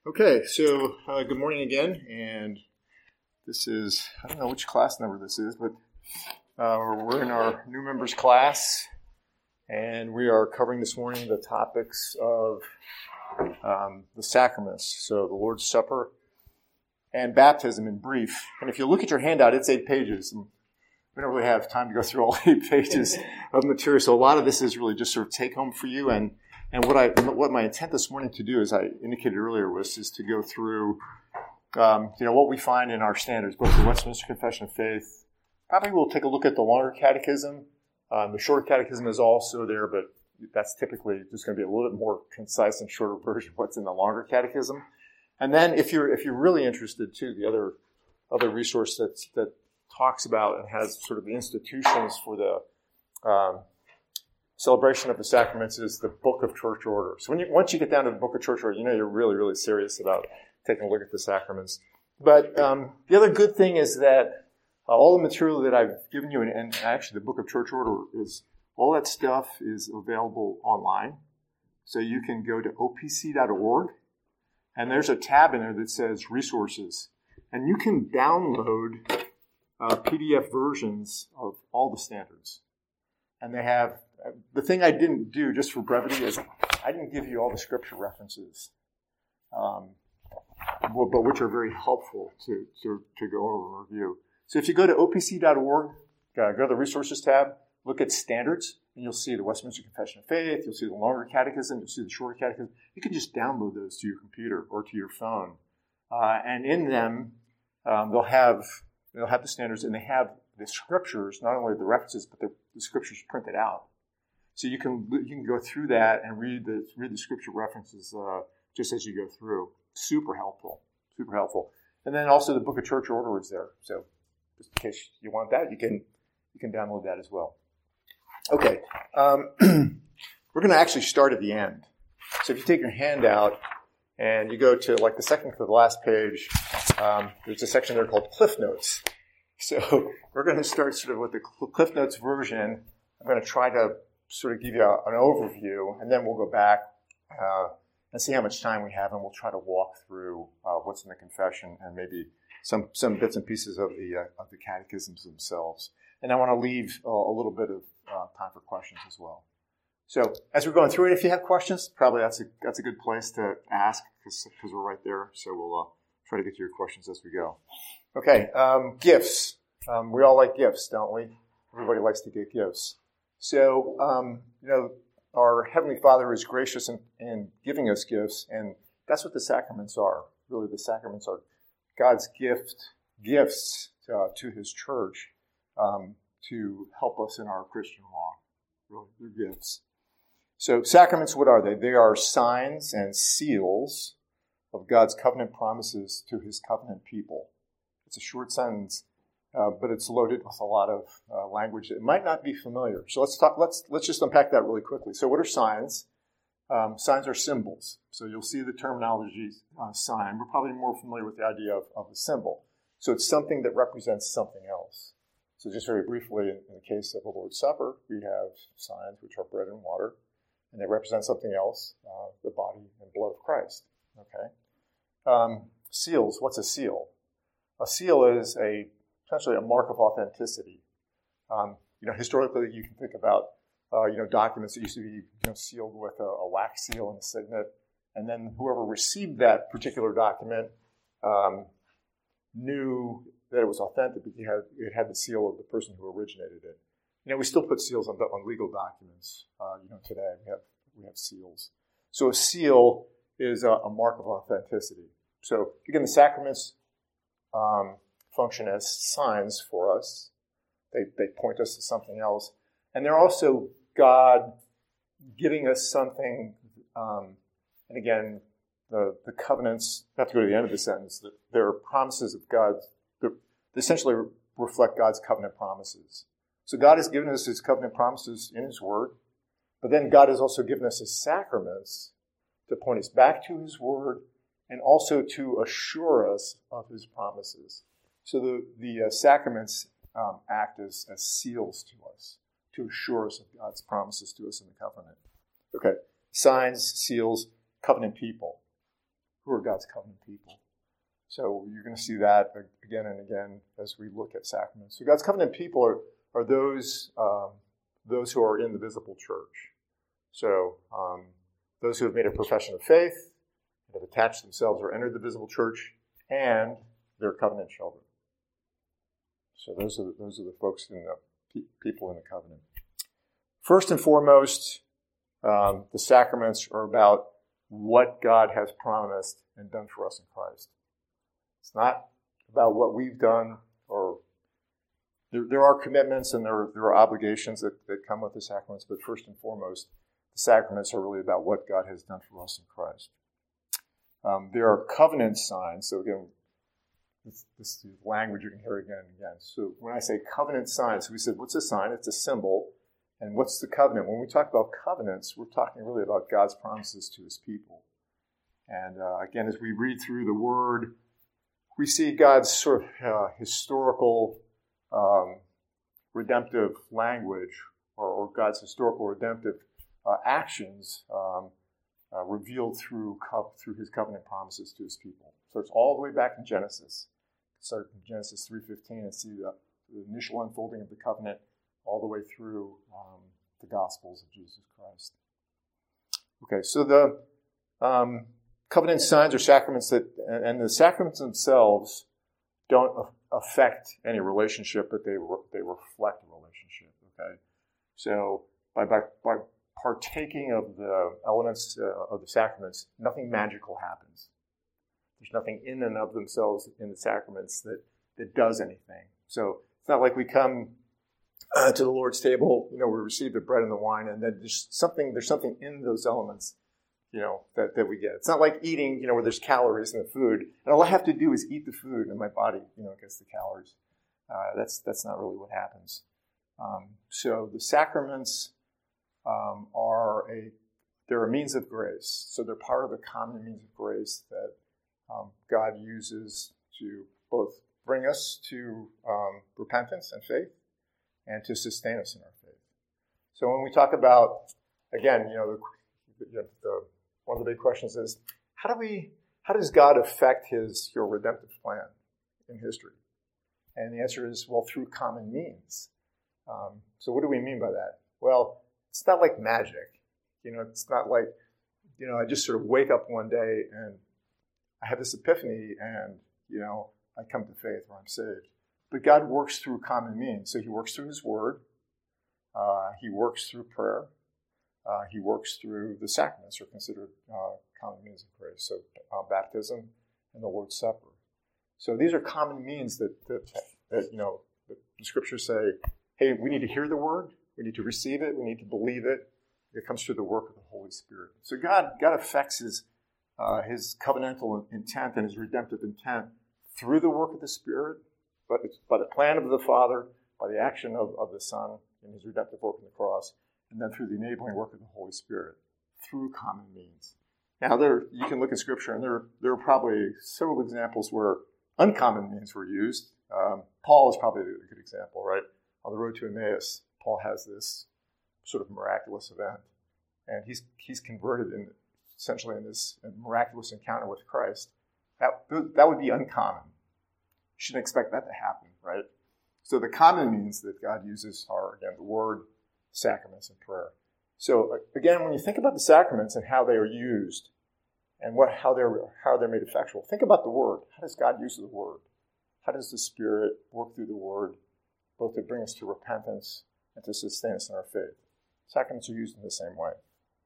Okay, so good morning again, and this is, I don't know which class number this is, but we're in our new members class, and we are covering this morning the topics of the sacraments, so the Lord's Supper and baptism in brief. And if you look at your handout, it's 8 pages. And we don't really have time to go through all 8 pages of material, so a lot of this is really just sort of take home for you. And what my intent this morning to do, as I indicated earlier, was to go through, what we find in our standards, both the Westminster Confession of Faith. Probably we'll take a look at the longer catechism. The short catechism is also there, but that's typically just going to be a little bit more concise and shorter version of what's in the longer catechism. And then, if you're really interested too, the other resource that talks about and has sort of the institutions for the celebration of the sacraments is the Book of Church Order. So once you get down to the Book of Church Order, you know you're really, really serious about taking a look at the sacraments. But the other good thing is that all the material that I've given you, and actually the Book of Church Order, is all that stuff is available online. So you can go to opc.org, and there's a tab in there that says Resources. And you can download PDF versions of all the standards. And they have, the thing I didn't do, just for brevity, is I didn't give you all the scripture references, but which are very helpful to go over and review. So if you go to opc.org, go to the Resources tab, look at Standards, and you'll see the Westminster Confession of Faith, you'll see the longer catechism, you'll see the shorter catechism. You can just download those to your computer or to your phone. And in them, they'll have the standards, and they have the scriptures, not only the references, but the scriptures printed out. So you can go through that and read the scripture references just as you go through. Super helpful. And then also the Book of Church Order is there. So just in case you want that, you can download that as well. Okay, we're going to actually start at the end. So if you take your handout and you go to like the second to the last page, there's a section there called Cliff Notes. So we're going to start sort of with the Cliff Notes version. I'm going to try to sort of give you an overview, and then we'll go back and see how much time we have, and we'll try to walk through what's in the confession and maybe some bits and pieces of the catechisms themselves. And I want to leave a little bit of time for questions as well. So as we're going through it, if you have questions, probably that's a good place to ask because we're right there. So we'll try to get to your questions as we go. Okay, gifts. We all like gifts, don't we? Everybody likes to get gifts. So, our Heavenly Father is gracious in giving us gifts, and that's what the sacraments are. Really, the sacraments are God's gifts to His church to help us in our Christian walk. Really, they're gifts. So, sacraments, what are they? They are signs and seals of God's covenant promises to His covenant people. It's a short sentence, but it's loaded with a lot of language that might not be familiar. So let's just unpack that really quickly. So what are signs? Signs are symbols. So you'll see the terminology sign. We're probably more familiar with the idea of a symbol. So it's something that represents something else. So just very briefly, in the case of the Lord's Supper, we have signs which are bread and water, and they represent something else, the body and blood of Christ. Okay. Seals. What's a seal? A seal is essentially a mark of authenticity. Historically, you can think about documents that used to be sealed with a wax seal and a signet, and then whoever received that particular document knew that it was authentic because it had the seal of the person who originated it. We still put seals on legal documents. Today we have seals. So a seal is a mark of authenticity. So again, the sacraments function as signs for us. They point us to something else. And they're also God giving us something, and again, the covenants, I have to go to the end of the sentence, they're promises of God, they essentially reflect God's covenant promises. So God has given us His covenant promises in His Word, but then God has also given us His sacraments to point us back to His Word and also to assure us of His promises. So the sacraments act as seals to us, to assure us of God's promises to us in the covenant. Okay, signs, seals, covenant people. Who are God's covenant people. So you're going to see that again and again as we look at sacraments. So God's covenant people are those who are in the visible church. So those who have made a profession of faith, have attached themselves or entered the visible church, and they're covenant children. So those are the folks in the people in the covenant. First and foremost, the sacraments are about what God has promised and done for us in Christ. It's not about what we've done, or there are commitments and there are obligations that come with the sacraments, but first and foremost, the sacraments are really about what God has done for us in Christ. There are covenant signs. So again, this is language you can hear again and again. So when I say covenant signs, we said, what's a sign? It's a symbol. And what's the covenant? When we talk about covenants, we're talking really about God's promises to his people. And again, as we read through the Word, we see God's sort of historical redemptive language, or God's historical redemptive actions revealed through his covenant promises to his people. So it's all the way back in Genesis. Start in Genesis 3:15 and see the initial unfolding of the covenant all the way through the Gospels of Jesus Christ. Okay, so the covenant signs are sacraments and the sacraments themselves don't affect any relationship, but they reflect a relationship. Okay, so by partaking of the elements of the sacraments, nothing magical happens. There's nothing in and of themselves in the sacraments that does anything. So it's not like we come to the Lord's table, we receive the bread and the wine, and then there's something in those elements, that we get. It's not like eating, where there's calories in the food, and all I have to do is eat the food, and my body, gets the calories. That's not really what happens. So the sacraments they're a means of grace. So they're part of the common means of grace that God uses to both bring us to repentance and faith, and to sustain us in our faith. So when we talk about, again, one of the big questions is, how does God affect your redemptive plan in history? And the answer is, well, through common means. So what do we mean by that? Well, it's not like magic. It's not like, I just sort of wake up one day and I have this epiphany and, I come to faith or I'm saved. But God works through common means. So he works through his word. He works through prayer. He works through the sacraments, are considered common means of grace. So baptism and the Lord's Supper. So these are common means that the scriptures say, hey, we need to hear the word. We need to receive it. We need to believe it. It comes through the work of the Holy Spirit. So God affects his covenantal intent and his redemptive intent through the work of the Spirit, but it's by the plan of the Father, by the action of the Son in his redemptive work on the cross, and then through the enabling work of the Holy Spirit, through common means. Now, you can look at Scripture, and there are probably several examples where uncommon means were used. Paul is probably a good example, right? On the road to Emmaus, Paul has this sort of miraculous event, and he's converted essentially in this miraculous encounter with Christ. That would be uncommon. You shouldn't expect that to happen, right? So the common means that God uses are, again, the Word, sacraments, and prayer. So again, when you think about the sacraments and how they are used and how they're made effectual, think about the Word. How does God use the Word? How does the Spirit work through the Word, both to bring us to repentance and to sustain us in our faith? Sacraments are used in the same way.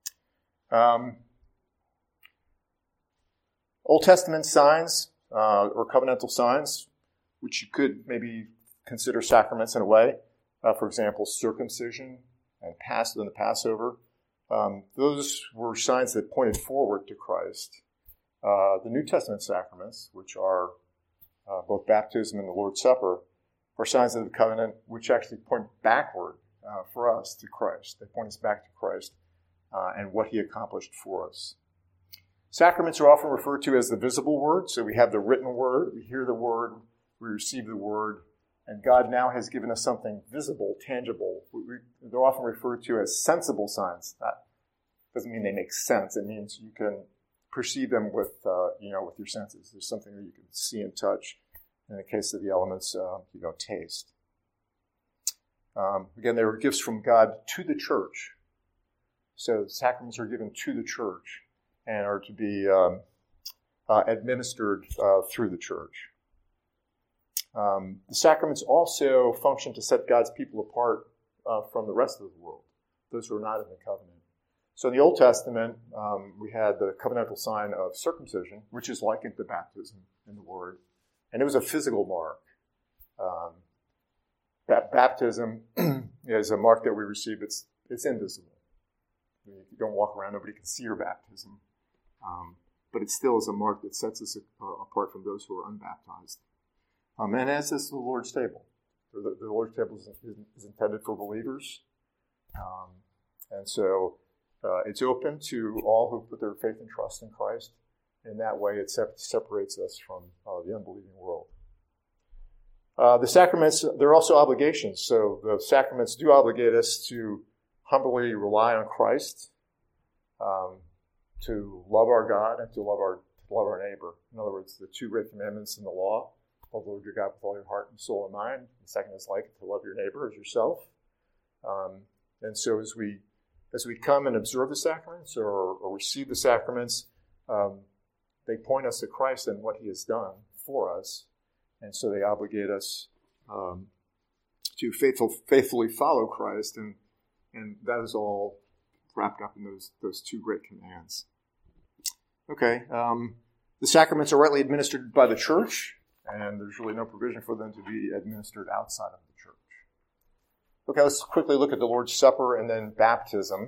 Old Testament signs or covenantal signs, which you could maybe consider sacraments in a way. For example, circumcision and the Passover. Those were signs that pointed forward to Christ. The New Testament sacraments, which are both baptism and the Lord's Supper, are signs of the covenant which actually point backward for us to Christ. They point us back to Christ and what he accomplished for us. Sacraments are often referred to as the visible word. So we have the written word, we hear the word, we receive the word, and God now has given us something visible, tangible. They're often referred to as sensible signs. That doesn't mean they make sense. It means you can perceive them with your senses. There's something that you can see and touch. In the case of the elements, taste. Again, they were gifts from God to the church. So the sacraments are given to the church and are to be administered through the church. The sacraments also function to set God's people apart from the rest of the world, those who are not in the covenant. So in the Old Testament, we had the covenantal sign of circumcision, which is likened to baptism in the Word. And it was a physical mark. Baptism is a mark that we receive. It's invisible. You don't walk around, nobody can see your baptism. But it still is a mark that sets us apart from those who are unbaptized. And as is the Lord's table. The Lord's table is intended for believers. And so it's open to all who put their faith and trust in Christ. In that way, it separates us from the unbelieving world. The sacraments, they're also obligations. So the sacraments do obligate us to humbly rely on Christ, to love our God, and to love our neighbor. In other words, the two great commandments in the law: love the Lord your God with all your heart and soul and mind. The second is like it, to love your neighbor as yourself. And so as we come and observe the sacraments or receive the sacraments, they point us to Christ and what he has done for us. And so they obligate us to faithfully follow Christ. And that is all wrapped up in those two great commands. Okay. The sacraments are rightly administered by the church, and there's really no provision for them to be administered outside of the church. Okay, let's quickly look at the Lord's Supper and then baptism.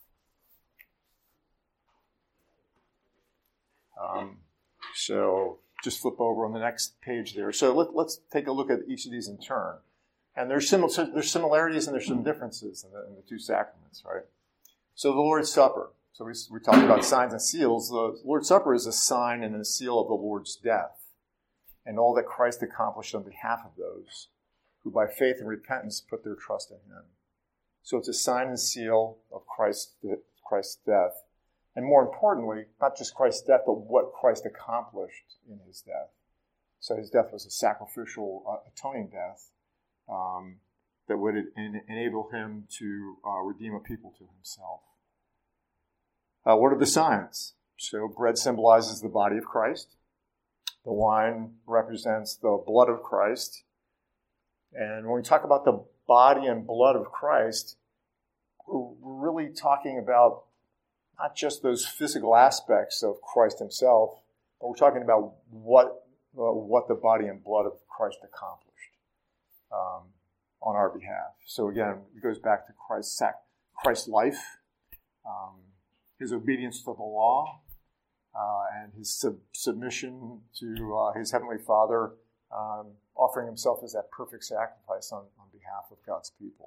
So just flip over on the next page there. So let's take a look at each of these in turn. And there's similarities and there's some differences in the two sacraments, right? So the Lord's Supper. So we talked about signs and seals. The Lord's Supper is a sign and a seal of the Lord's death and all that Christ accomplished on behalf of those who by faith and repentance put their trust in him. So it's a sign and seal of Christ's death. And more importantly, not just Christ's death, but what Christ accomplished in his death. So his death was a sacrificial atoning death that would enable him to redeem a people to himself. What are the signs? So bread symbolizes the body of Christ. The wine represents the blood of Christ. And when we talk about the body and blood of Christ, we're really talking about not just those physical aspects of Christ himself, but we're talking about what the body and blood of Christ accomplished on our behalf. So again, it goes back to Christ's life, his obedience to the law, and his submission to his heavenly Father, offering himself as that perfect sacrifice on behalf of God's people.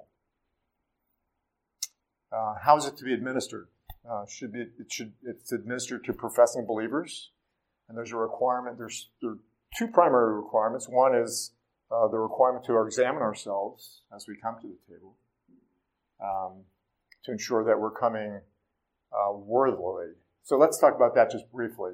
How is it to be administered? It's administered to professing believers, and there's a requirement. There are two primary requirements. One is the requirement to examine ourselves as we come to the table, to ensure that we're coming worthily. So let's talk about that just briefly.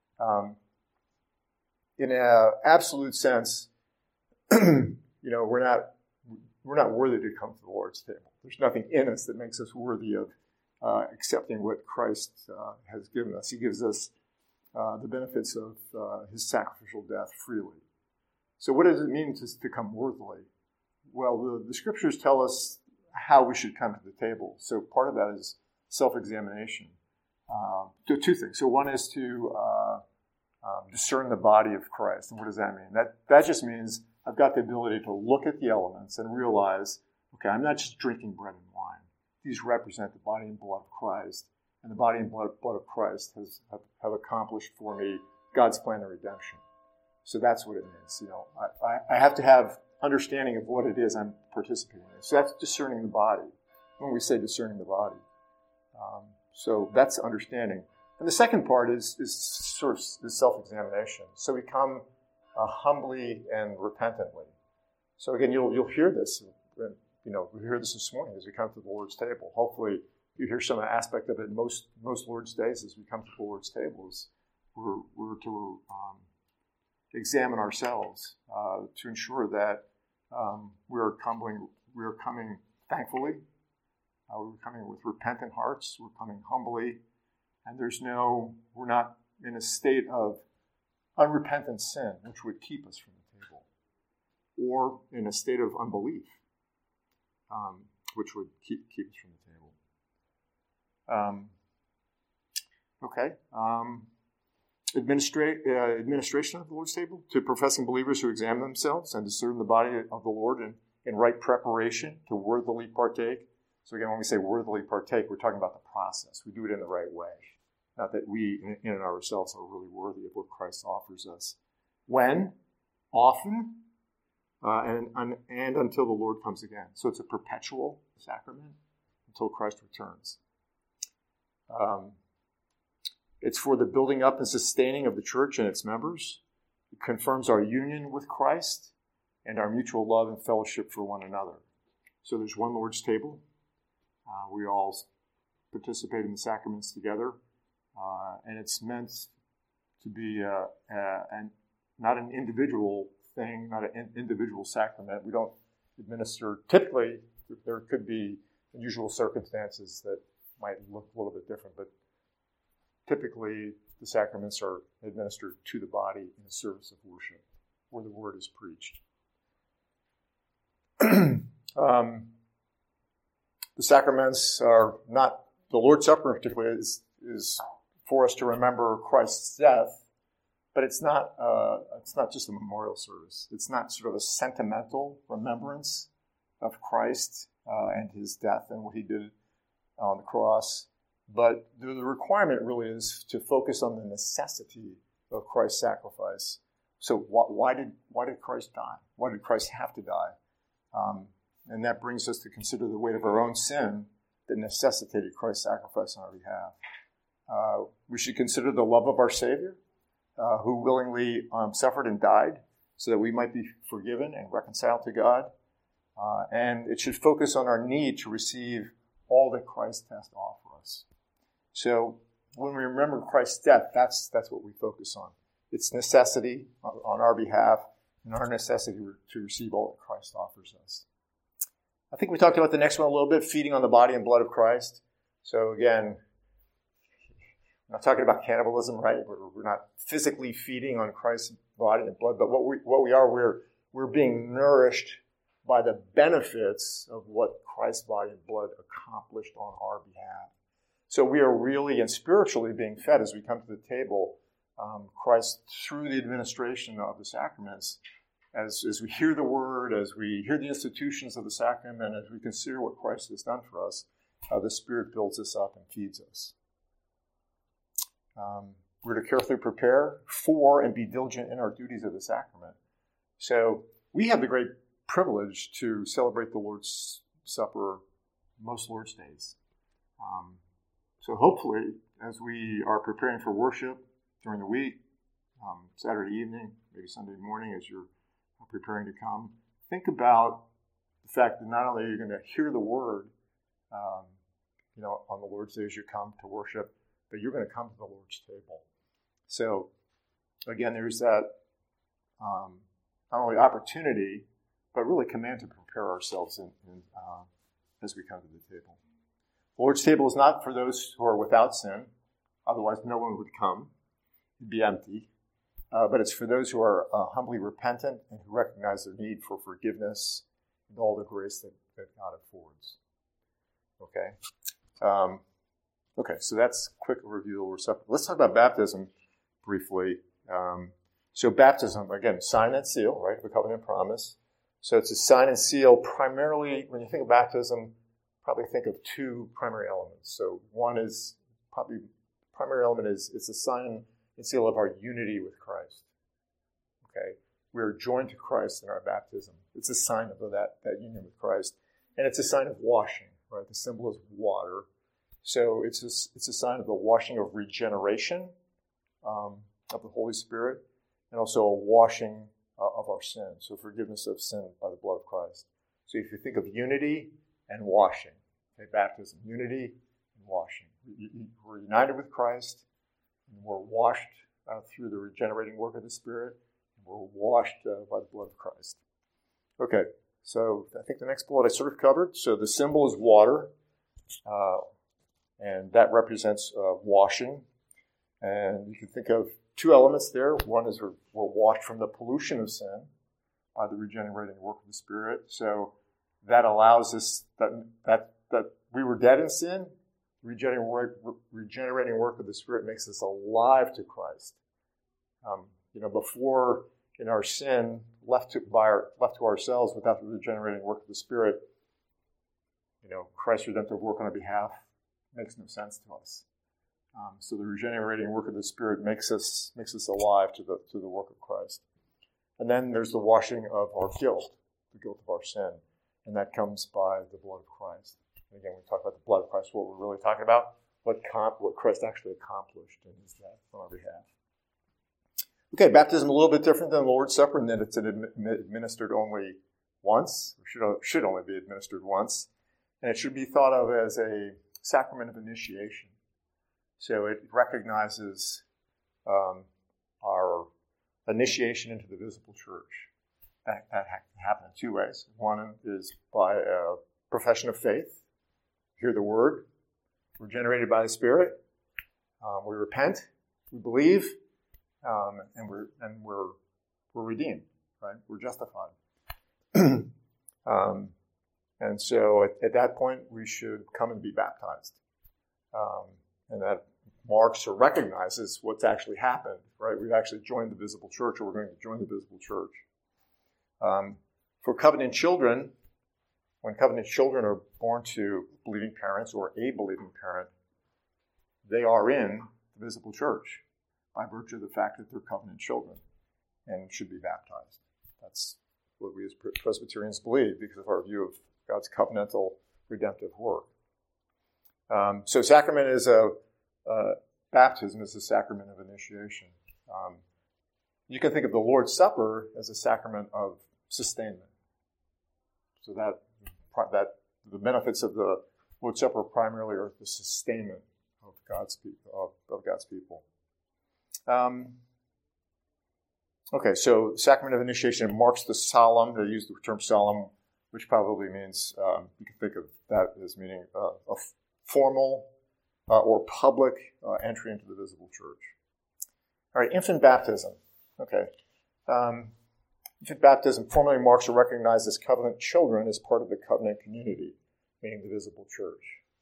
In an absolute sense, we're not worthy to come to the Lord's table. There's nothing in us that makes us worthy of accepting what Christ has given us. He gives us the benefits of his sacrificial death freely. So what does it mean to come worthily? Well, the scriptures tell us how we should come to the table. So part of that is self-examination. Two things. So one is to discern the body of Christ. And what does that mean? That just means I've got the ability to look at the elements and realize, okay, I'm not just drinking bread and wine. These represent the body and blood of Christ. And the body and blood of Christ have accomplished for me God's plan of redemption. So that's what it means. I have to have understanding of what it is I'm participating in. So that's discerning the body. When we say discerning the body. So that's understanding. And the second part is sort of the self-examination. So we come humbly and repentantly. So again, you'll hear this. We hear this morning as we come to the Lord's table. Hopefully, you hear some aspect of it most Lord's days as we come to the Lord's table. we're to examine ourselves to ensure that we're coming thankfully. We're coming with repentant hearts. We're coming humbly, and we're not in a state of unrepentant sin, which would keep us from the table, or in a state of unbelief, which would keep us from the table. Okay. Administration of the Lord's table to professing believers who examine themselves and discern the body of the Lord in right preparation to worthily partake. So again, when we say worthily partake, we're talking about the process. We do it in the right way. Not that we, in and of ourselves, are really worthy of what Christ offers us. When? Often, and until the Lord comes again. So it's a perpetual sacrament until Christ returns. It's for the building up and sustaining of the church and its members. It confirms our union with Christ and our mutual love and fellowship for one another. So there's one Lord's table. We all participate in the sacraments together. And it's meant to be not an individual thing, not an individual sacrament. We don't administer, typically, there could be unusual circumstances that might look a little bit different, but typically the sacraments are administered to the body in the service of worship, where the word is preached. The sacraments are not, the Lord's Supper particularly is for us to remember Christ's death, but it's not just a memorial service. It's not sort of a sentimental remembrance of Christ and his death and what he did on the cross. But the requirement really is to focus on the necessity of Christ's sacrifice. So why did Christ die? Why did Christ have to die? And that brings us to consider the weight of our own sin that necessitated Christ's sacrifice on our behalf. We should consider the love of our Savior, who willingly suffered and died so that we might be forgiven and reconciled to God. And it should focus on our need to receive all that Christ has to offer us. So when we remember Christ's death, that's what we focus on. It's necessity on our behalf and our necessity to receive all that Christ offers us. I think we talked about the next one a little bit, feeding on the body and blood of Christ. So again, I'm not talking about cannibalism, right? We're not physically feeding on Christ's body and blood, but we're being nourished by the benefits of what Christ's body and blood accomplished on our behalf. So we are really and spiritually being fed as we come to the table. Christ, through the administration of the sacraments, as we hear the word, as we hear the institutions of the sacrament, as we consider what Christ has done for us, the Spirit builds us up and feeds us. We're to carefully prepare for and be diligent in our duties of the sacrament. So we have the great privilege to celebrate the Lord's Supper most Lord's Days. So hopefully, as we are preparing for worship during the week, Saturday evening, maybe Sunday morning, as you're preparing to come, think about the fact that not only are you going to hear the word, on the Lord's Day as you come to worship, but you're going to come to the Lord's table. So, again, there's that not only opportunity, but really command to prepare ourselves as we come to the table. The Lord's table is not for those who are without sin, otherwise no one would come. It'd be empty. But it's for those who are humbly repentant and who recognize their need for forgiveness and all the grace that God affords. Okay? Okay, so that's a quick review of the Lord's Supper. Let's talk about baptism briefly. So baptism, again, sign and seal, right? The covenant promise. So it's a sign and seal primarily, when you think of baptism, probably think of two primary elements. So one is primary element is it's a sign and seal of our unity with Christ. Okay? We are joined to Christ in our baptism. It's a sign of that union with Christ. And it's a sign of washing, right? The symbol is water. So it's a sign of the washing of regeneration of the Holy Spirit, and also a washing of our sin. So forgiveness of sin by the blood of Christ. So if you think of unity and washing, okay, baptism, unity and washing. We're united with Christ, and we're washed through the regenerating work of the Spirit. We're washed by the blood of Christ. Okay, so I think the next bullet I sort of covered. So the symbol is water, and that represents washing. And you can think of two elements there. One is we're washed from the pollution of sin by the regenerating work of the Spirit. So that allows us that we were dead in sin. Regenerating work of the Spirit makes us alive to Christ. Before in our sin, left to ourselves without the regenerating work of the Spirit, Christ's redemptive work on our behalf makes no sense to us. So the regenerating work of the Spirit makes us alive to the work of Christ. And then there's the washing of our guilt, the guilt of our sin, and that comes by the blood of Christ. And again, when we talk about the blood of Christ, what we're really talking about, what Christ actually accomplished in his death on our behalf. Okay, baptism is a little bit different than the Lord's Supper in that it's administered only once, or should only be administered once, and it should be thought of as a sacrament of initiation. So it recognizes our initiation into the visible church. That can happen in two ways. One is by a profession of faith. Hear the word. We're generated by the Spirit. We repent. We believe. And we're redeemed, right? We're justified. And so at that point, we should come and be baptized. And that marks or recognizes what's actually happened, right? We've actually joined the visible church, or we're going to join the visible church. For covenant children, when covenant children are born to believing parents or a believing parent, they are in the visible church by virtue of the fact that they're covenant children and should be baptized. That's what we as Presbyterians believe because of our view of God's covenantal redemptive work. So sacrament is baptism is a sacrament of initiation. You can think of the Lord's Supper as a sacrament of sustainment. So that the benefits of the Lord's Supper primarily are the sustainment of God's people. Okay, so sacrament of initiation marks the solemn. They use the term solemn, which probably means you can think of that as meaning a formal or public entry into the visible church. All right, infant baptism. Okay. Infant baptism formally marks or recognizes covenant children as part of the covenant community, meaning the visible church.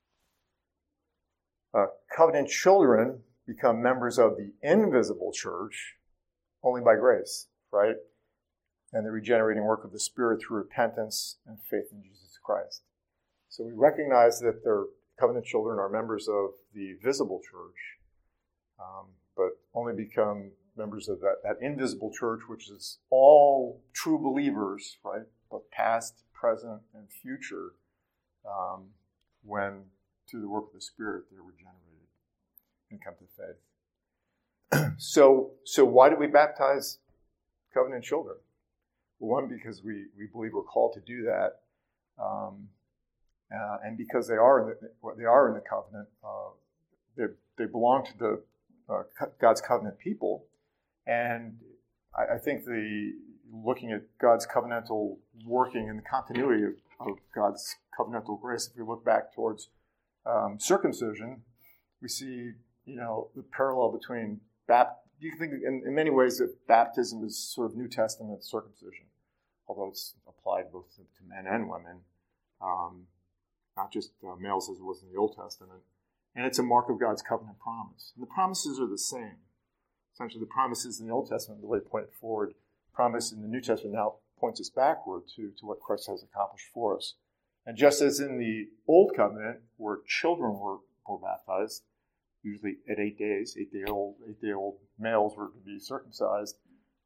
Covenant children become members of the invisible church only by grace, right? And the regenerating work of the Spirit through repentance and faith in Jesus Christ. So we recognize that their covenant children are members of the visible church, but only become members of that invisible church, which is all true believers, right? But past, present, and future, when through the work of the Spirit they're regenerated and come to faith. So why do we baptize covenant children? Well, one, because we believe we're called to do that, and because they are in the covenant. They belong to God's covenant people, and I think looking at God's covenantal working and the continuity of God's covenantal grace, if we look back towards circumcision, we see the parallel between you can think in many ways that baptism is sort of New Testament circumcision, although it's applied both to men and women, not just males as it was in the Old Testament. And it's a mark of God's covenant promise. And the promises are the same. Essentially, the promises in the Old Testament really pointed forward. Promise in the New Testament now points us backward to what Christ has accomplished for us. And just as in the Old Covenant, where children were baptized, usually at 8 days, 8-day-old males were to be circumcised,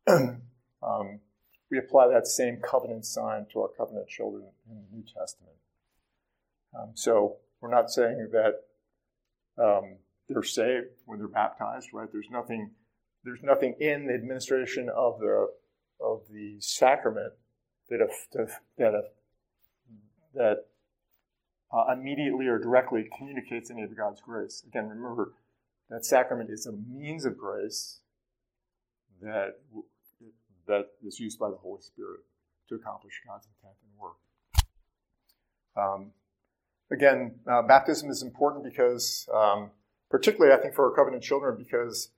we apply that same covenant sign to our covenant children in the New Testament. So we're not saying that they're saved when they're baptized, right? There's nothing in the administration of the sacrament that immediately or directly communicates any of God's grace. Again, remember that sacrament is a means of grace, that is used by the Holy Spirit to accomplish God's intent and work. Again, baptism is important because, particularly I think for our covenant children, because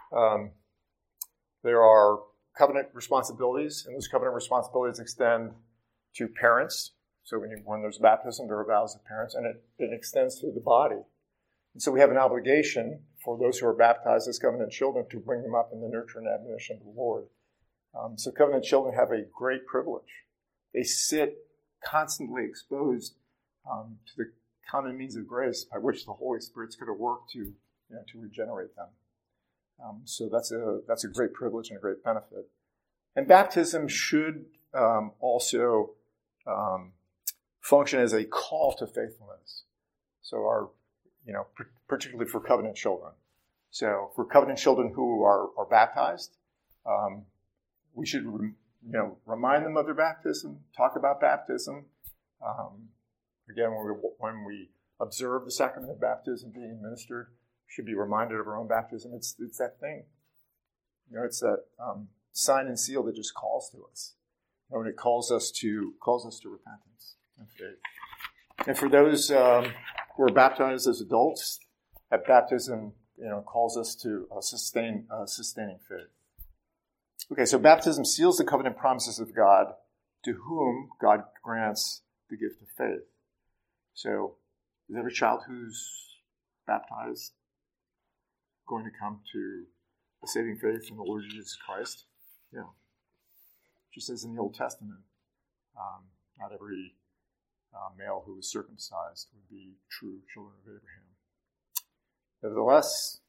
there are covenant responsibilities, and those covenant responsibilities extend to parents. So when there's baptism, there are vows of parents, and it extends to the body. And so we have an obligation for those who are baptized as covenant children to bring them up in the nurture and admonition of the Lord. So covenant children have a great privilege. They sit constantly exposed to the common means of grace by which the Holy Spirit's going to work to regenerate them. So that's a great privilege and a great benefit. And baptism should also function as a call to faithfulness. So particularly for covenant children. So for covenant children who are baptized, we should remind them of their baptism, talk about baptism. Again, when we observe the sacrament of baptism being administered, we should be reminded of our own baptism. It's that thing. It's that sign and seal that just calls to us. And it calls us to repentance and faith. And for those who are baptized as adults, that baptism calls us to sustaining faith. Okay, so baptism seals the covenant promises of God, to whom God grants the gift of faith. So, is every child who's baptized going to come to a saving faith in the Lord Jesus Christ? Yeah. Just as in the Old Testament, not every male who was circumcised would be true children of Abraham. Nevertheless,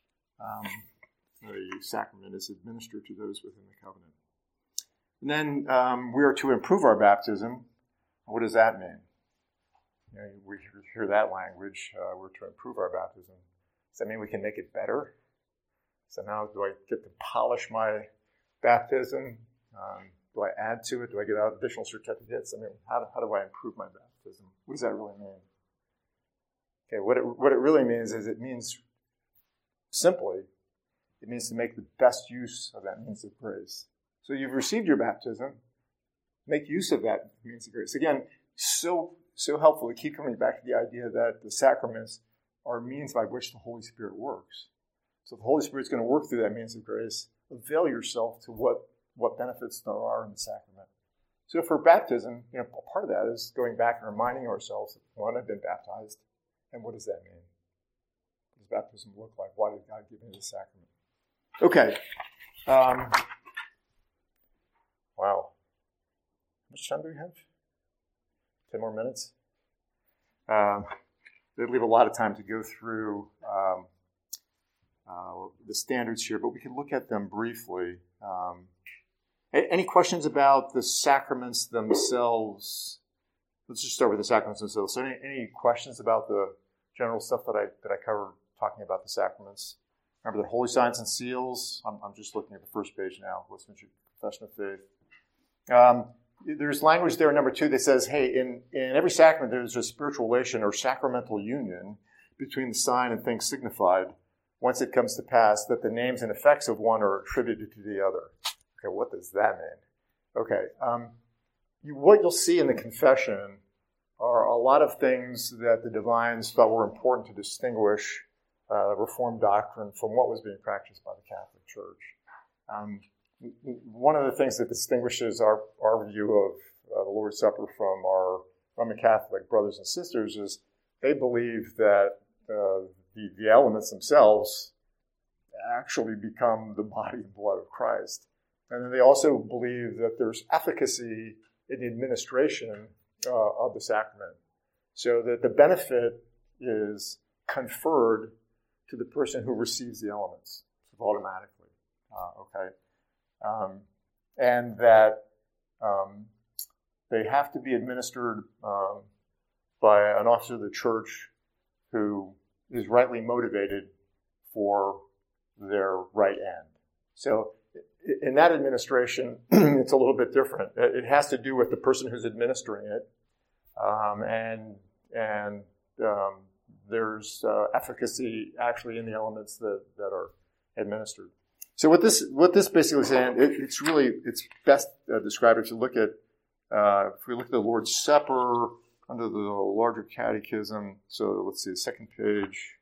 the sacrament is administered to those within the covenant. And then we are to improve our baptism. What does that mean? We hear that language. We're to improve our baptism. Does that mean we can make it better? So now do I get to polish my baptism? Do I add to it? Do I get out additional certificates? How do I improve my baptism? What does that really mean? Okay, what it really means is it means to make the best use of that means of grace. So you've received your baptism. Make use of that means of grace. Again, so helpful to keep coming back to the idea that the sacraments are means by which the Holy Spirit works. So if the Holy Spirit's going to work through that means of grace, avail yourself to what benefits there are in the sacrament. So for baptism, part of that is going back and reminding ourselves that, one, I've been baptized, and what does that mean? What does baptism look like? Why did God give me the sacrament? Okay. Wow. How much time do we have? 10 more minutes? They leave a lot of time to go through the standards here, but we can look at them briefly. Any questions about the sacraments themselves? Let's just start with the sacraments themselves. So any questions about the general stuff that I covered talking about the sacraments? Remember the holy signs and seals? I'm just looking at the first page now, Westminster Confession of Faith. There's language there in number 2 that says, hey, in every sacrament there's a spiritual relation or sacramental union between the sign and things signified once it comes to pass that the names and effects of one are attributed to the other. Okay, what does that mean? Okay, what you'll see in the confession are a lot of things that the divines felt were important to distinguish Reformed doctrine from what was being practiced by the Catholic Church. One of the things that distinguishes our view of the Lord's Supper from our Roman Catholic brothers and sisters is they believe that the elements themselves actually become the body and blood of Christ. And then they also believe that there's efficacy in the administration of the sacrament, so that the benefit is conferred to the person who receives the elements automatically. And that they have to be administered by an officer of the church who is rightly motivated for their right end. So in that administration, it's a little bit different. It has to do with the person who's administering it, and there's efficacy actually in the elements that are administered. So what this basically is saying, it's best described if you look at if we look at the Lord's Supper under the larger catechism. So let's see, the second page,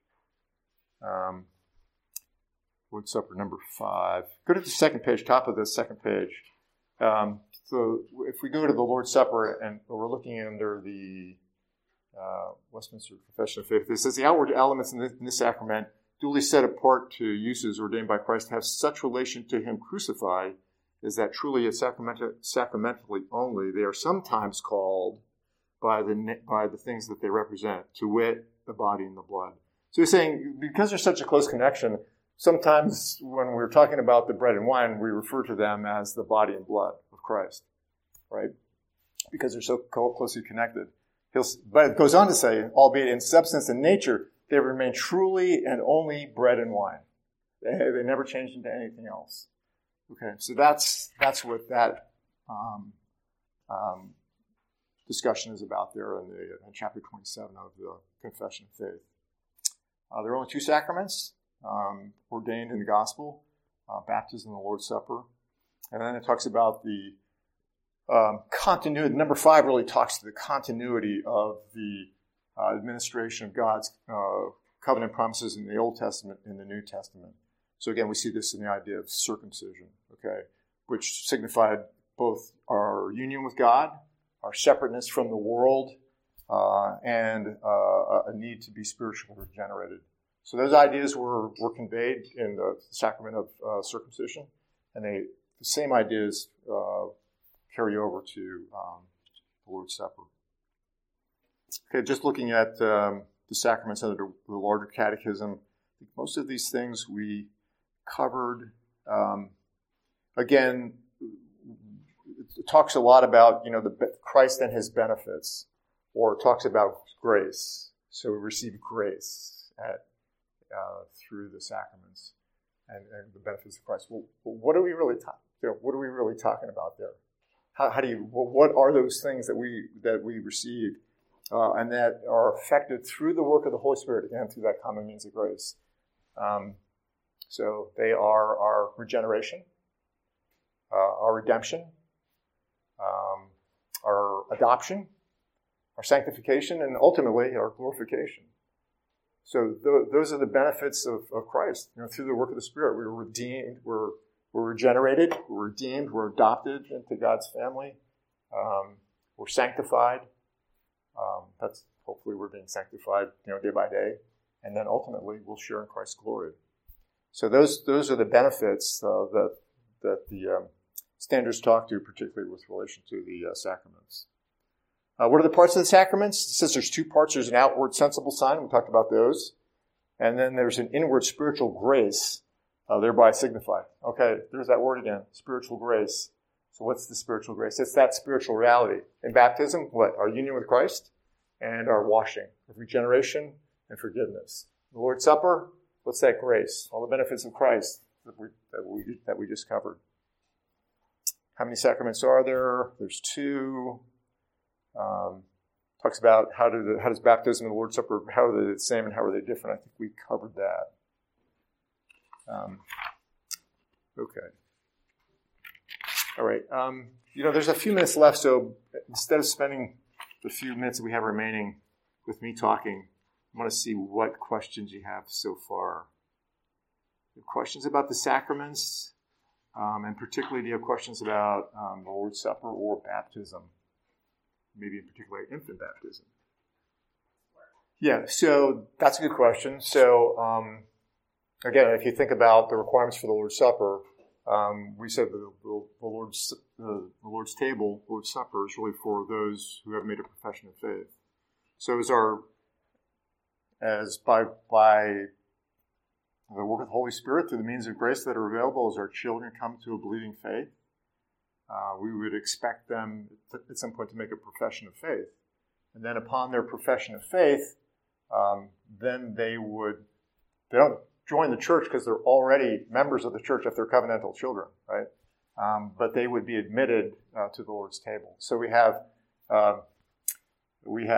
Lord's Supper number 5. Go to the second page, top of the second page. So if we go to the Lord's Supper and we're looking under the Westminster Confession of Faith, it says the outward elements in this sacrament, duly set apart to uses ordained by Christ, have such relation to him crucified as that truly and sacramentally only they are sometimes called by the things that they represent, to wit, the body and the blood. So he's saying, because there's such a close connection, sometimes when we're talking about the bread and wine, we refer to them as the body and blood of Christ, right? Because they're so closely connected. But it goes on to say, albeit in substance and nature, they remain truly and only bread and wine. They never change into anything else. Okay, so that's what that discussion is about there in chapter 27 of the Confession of Faith. There are only 2 sacraments ordained in the gospel, baptism and the Lord's Supper. And then it talks about the continuity. Number 5 really talks to the continuity of the administration of God's covenant promises in the Old Testament and the New Testament. So again, we see this in the idea of circumcision, okay, which signified both our union with God, our separateness from the world, and a need to be spiritually regenerated. So those ideas were conveyed in the sacrament of circumcision, and the same ideas carry over to the Lord's Supper. Okay, just looking at the sacraments under the larger catechism, I think most of these things we covered. Again, it talks a lot about Christ and his benefits, or it talks about grace. So we receive grace through the sacraments and the benefits of Christ. Well, what are we really talking about there? What are those things that we receive and that are affected through the work of the Holy Spirit, again, through that common means of grace? So they are our regeneration, our redemption, our adoption, our sanctification, and ultimately our glorification. So those are the benefits of Christ. Through the work of the Spirit, we were redeemed, we're regenerated, we're redeemed, we're adopted into God's family, we're sanctified. That's hopefully we're being sanctified, day by day, and then ultimately we'll share in Christ's glory. So those are the benefits that the standards talk to, particularly with relation to the sacraments. What are the parts of the sacraments? It says there's 2 parts. There's an outward sensible sign. We talked about those. And then there's an inward spiritual grace, thereby signified. Okay, there's that word again, spiritual grace. So what's the spiritual grace? It's that spiritual reality. In baptism, what? Our union with Christ and our washing, regeneration and forgiveness. The Lord's Supper, what's that grace? All the benefits of Christ that we just covered. How many sacraments are there? There's 2. Talks about how does baptism and the Lord's Supper, how are they the same and how are they different? I think we covered that. Okay. All right. There's a few minutes left, so instead of spending the few minutes that we have remaining with me talking, I want to see what questions you have so far. You have questions about the sacraments, and particularly do you have questions about the Lord's Supper or baptism? Maybe in particular infant baptism. Yeah, so that's a good question. So again, if you think about the requirements for the Lord's Supper, we said the Lord's table, Lord's Supper, is really for those who have made a profession of faith. So as by the work of the Holy Spirit through the means of grace that are available, as our children come to a believing faith, we would expect them at some point to make a profession of faith. And then upon their profession of faith, then they don't join the church because they're already members of the church if they're covenantal children, right? But they would be admitted to the Lord's table. So we have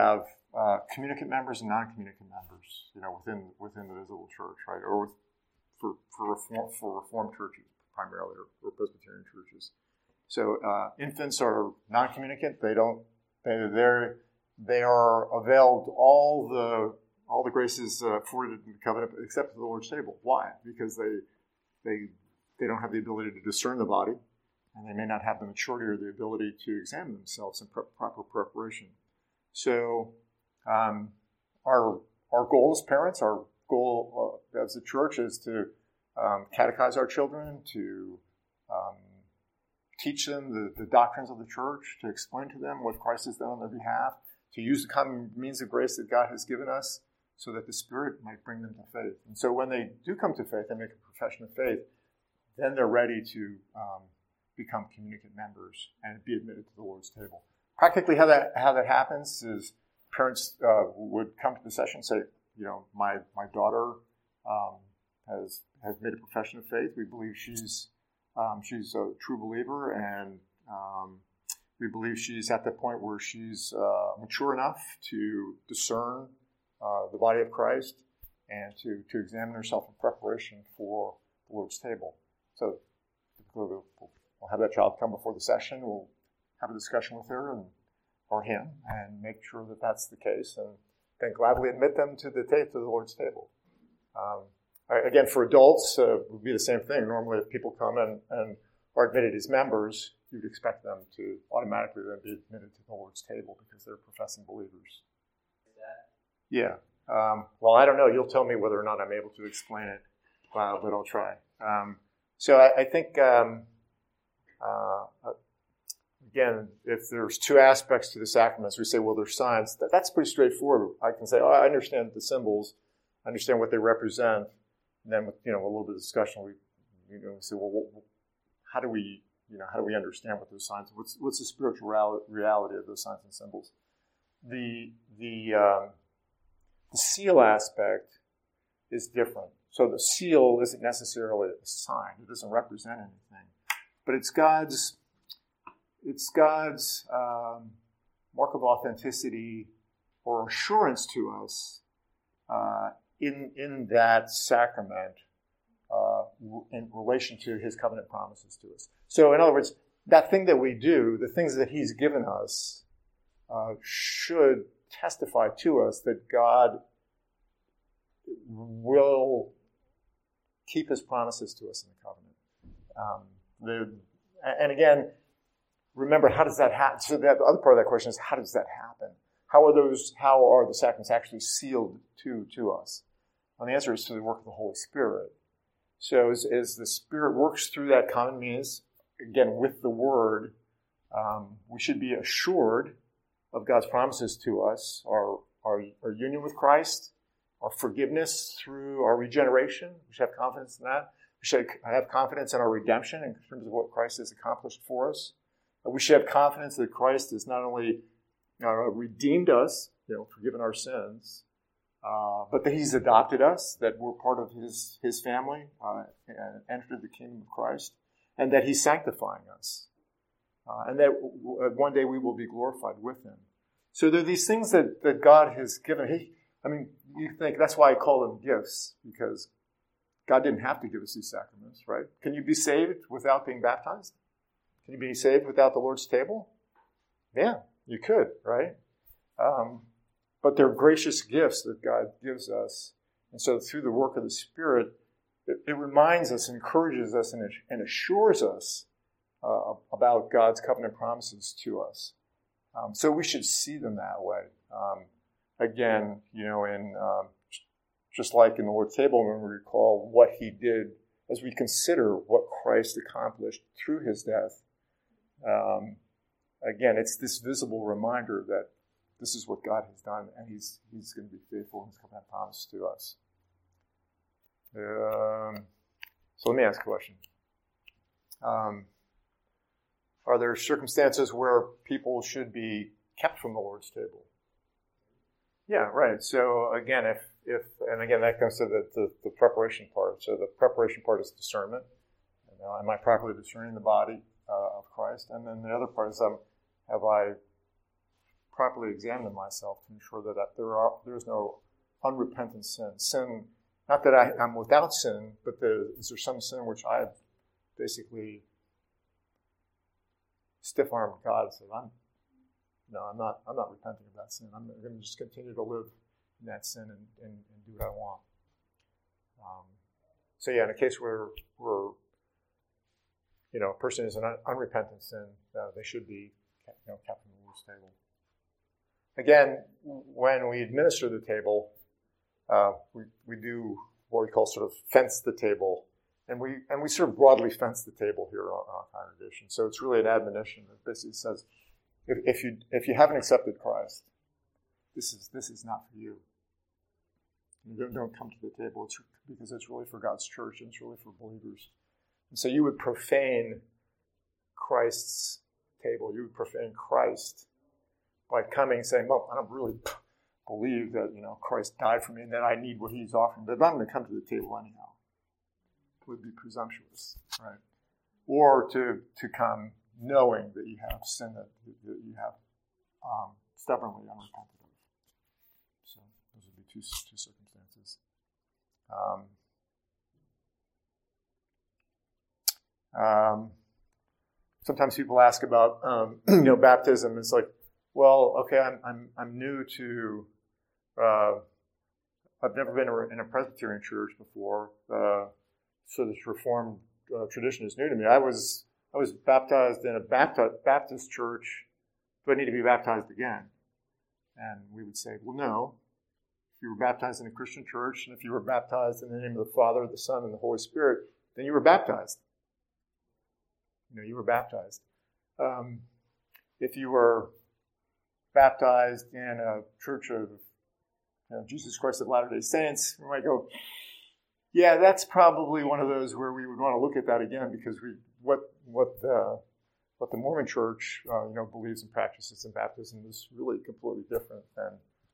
communicant members and non-communicant members, within the visible church, right? Or for Reformed churches primarily, or Presbyterian churches. So infants are non-communicant. They are availed all the graces afforded in the covenant, except for the Lord's table. Why? Because they don't have the ability to discern the body, and they may not have the maturity or the ability to examine themselves in proper preparation. So our goal as parents, our goal as a church is to catechize our children, to teach them the doctrines of the church, to explain to them what Christ has done on their behalf, to use the common means of grace that God has given us so that the Spirit might bring them to faith. And so when they do come to faith and make a profession of faith, then they're ready to become communicant members and be admitted to the Lord's table. Practically how that happens is parents would come to the session and say, my daughter has made a profession of faith. We believe she's a true believer, and we believe she's at the point where she's mature enough to discern the body of Christ and to examine herself in preparation for the Lord's table. So we'll have that child come before the session. We'll have a discussion with her or him and make sure that that's the case, and then gladly admit them to the Lord's table. Again, for adults, it would be the same thing. Normally, if people come and are admitted as members, you'd expect them to automatically then be admitted to the Lord's table because they're professing believers. Yeah. Well, I don't know. You'll tell me whether or not I'm able to explain it, but I'll try. So I think, again, if there's two aspects to the sacraments, we say, well, there's signs. That's pretty straightforward. I can say, I understand the symbols, I understand what they represent, and then with a little bit of discussion, we say, well, how do we understand what those signs? What's the spiritual reality of those signs and symbols? The seal aspect is different. So the seal isn't necessarily a sign; it doesn't represent anything, but it's God's mark of authenticity or assurance to us in that sacrament in relation to his covenant promises to us. So in other words, that thing that we do, the things that he's given us, should testify to us that God will keep his promises to us in the covenant. And again, remember, how does that happen? So the other part of that question is, how does that happen? How are the sacraments actually sealed to us? And the answer is through the work of the Holy Spirit. So as the Spirit works through that common means, again, with the Word, we should be assured of God's promises to us, our union with Christ, our forgiveness through our regeneration. We should have confidence in that. We should have confidence in our redemption in terms of what Christ has accomplished for us. We should have confidence that Christ has not only redeemed us, forgiven our sins, but that he's adopted us, that we're part of his family, and entered the kingdom of Christ, and that he's sanctifying us, and that one day we will be glorified with him. So there are these things that God has given. You think that's why I call them gifts, because God didn't have to give us these sacraments, right? Can you be saved without being baptized? Can you be saved without the Lord's table? Yeah, you could, right? But they're gracious gifts that God gives us. And so through the work of the Spirit, it reminds us, encourages us, and assures us about God's covenant promises to us. So we should see them that way. Again, just like in the Lord's table, when we recall what he did, as we consider what Christ accomplished through his death, again, it's this visible reminder that this is what God has done, and he's going to be faithful in his covenant promise to us. So let me ask a question. Are there circumstances where people should be kept from the Lord's table? Yeah, right. So again, and again, that comes to the preparation part. So the preparation part is discernment. Am I properly discerning the body of Christ? And then the other part is, have I properly examined myself to ensure that there is no unrepentant sin not that I'm without sin, but is there some sin which I've basically stiff-armed God and said, I'm not repenting of that sin. I'm going to just continue to live in that sin and do what I want. So yeah, in a case where a person is an unrepentant sin, they should be kept from the Lord's table. Again, when we administer the table, we do what we call sort of fence the table, and we sort of broadly fence the table here on our congregation. So it's really an admonition that basically says, if you haven't accepted Christ, this is not for you. You don't come to the table because it's really for God's church and it's really for believers. And so you would profane Christ's table. You would profane Christ by coming and saying, well, I don't really believe that, Christ died for me and that I need what he's offering, but I'm going to come to the table anyhow. It would be presumptuous, right? Or to come knowing that you have sin that you have stubbornly unrepentant of. So those would be two circumstances. Sometimes people ask about baptism. It's like, well, okay, I'm new to. I've never been in a Presbyterian church before, so this Reformed tradition is new to me. I was baptized in a Baptist church. Do I need to be baptized again? And we would say, well, no. If you were baptized in a Christian church, and if you were baptized in the name of the Father, the Son, and the Holy Spirit, then you were baptized. You were baptized. If you were baptized in a church of Jesus Christ of Latter-day Saints, we might go, yeah, that's probably one of those where we would want to look at that again, because what the Mormon Church believes and practices in baptism is really completely different than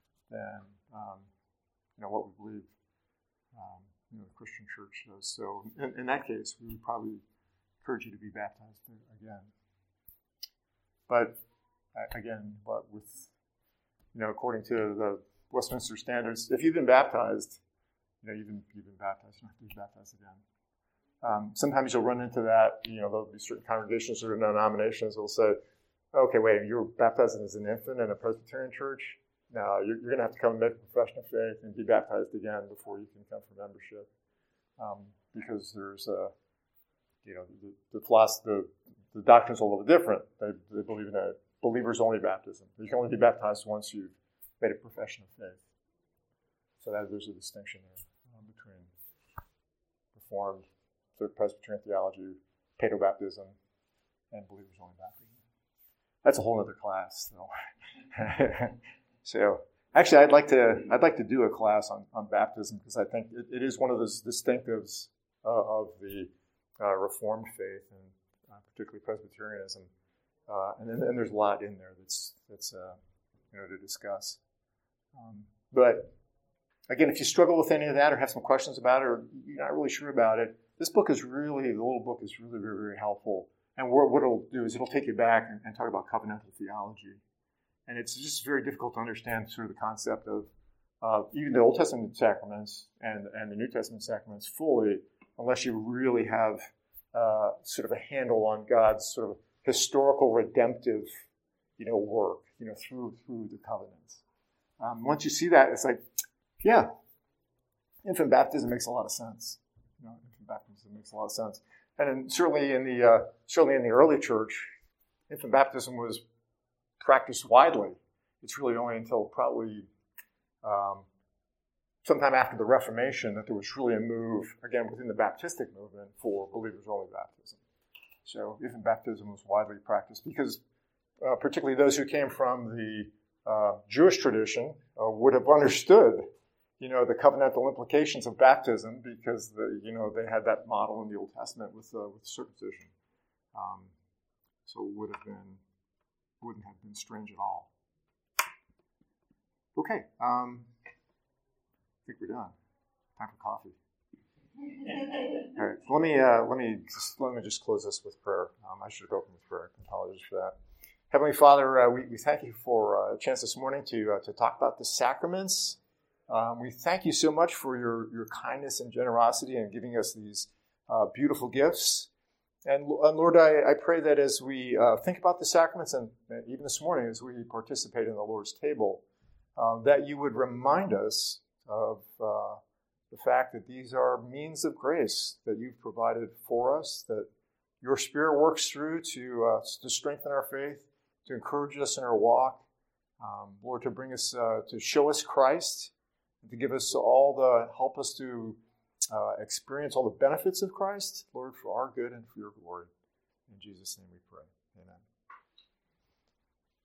what we believe the Christian Church does. So in that case, we would probably encourage you to be baptized again. But again, with according to the Westminster Standards, if you've been baptized, you've been baptized. You don't have to be baptized again. Sometimes you'll run into that. There'll be certain congregations or denominations that will say, "Okay, wait, you were baptized as an infant in a Presbyterian church. No, you're going to have to come and make a profession of faith and be baptized again before you can come for membership, because there's the doctrine's a little different. They believe in a believer's only baptism. You can only be baptized once you've made a profession of faith. So there's a distinction there between Reformed sort of Presbyterian theology, paedobaptism, and believers only baptism. That's a whole other class. So actually, I'd like to do a class on baptism, because I think it is one of those distinctives of the Reformed faith, and particularly Presbyterianism. And there's a lot in there that's to discuss. But again, if you struggle with any of that or have some questions about it, or you're not really sure about it, the little book is really very, very helpful. And what it'll do is it'll take you back and talk about covenantal theology. And it's just very difficult to understand sort of the concept of even the Old Testament sacraments and the New Testament sacraments fully, unless you really have sort of a handle on God's sort of historical redemptive, work, through the covenants. Once you see that, it's like, yeah, infant baptism makes a lot of sense. Infant baptism makes a lot of sense. And certainly in the early church, infant baptism was practiced widely. It's really only until probably sometime after the Reformation that there was really a move, again, within the Baptistic movement for believers-only baptism. So infant baptism was widely practiced because particularly those who came from the Jewish tradition would have understood, the covenantal implications of baptism, because they had that model in the Old Testament with circumcision. So it wouldn't have been strange at all. Okay, I think we're done. Time for coffee. All right, let me just close this with prayer. I should have opened with prayer. I apologize for that. Heavenly Father, we thank you for a chance this morning to talk about the sacraments We thank you so much for your kindness and generosity in giving us these beautiful gifts. And Lord, I pray that as we think about the sacraments, and even this morning as we participate in the Lord's table, that you would remind us of the fact that these are means of grace that you've provided for us, that your Spirit works through to strengthen our faith, to encourage us in our walk, Lord, to bring us, to show us Christ, to give us help us to experience all the benefits of Christ, Lord, for our good and for your glory. In Jesus' name we pray. Amen.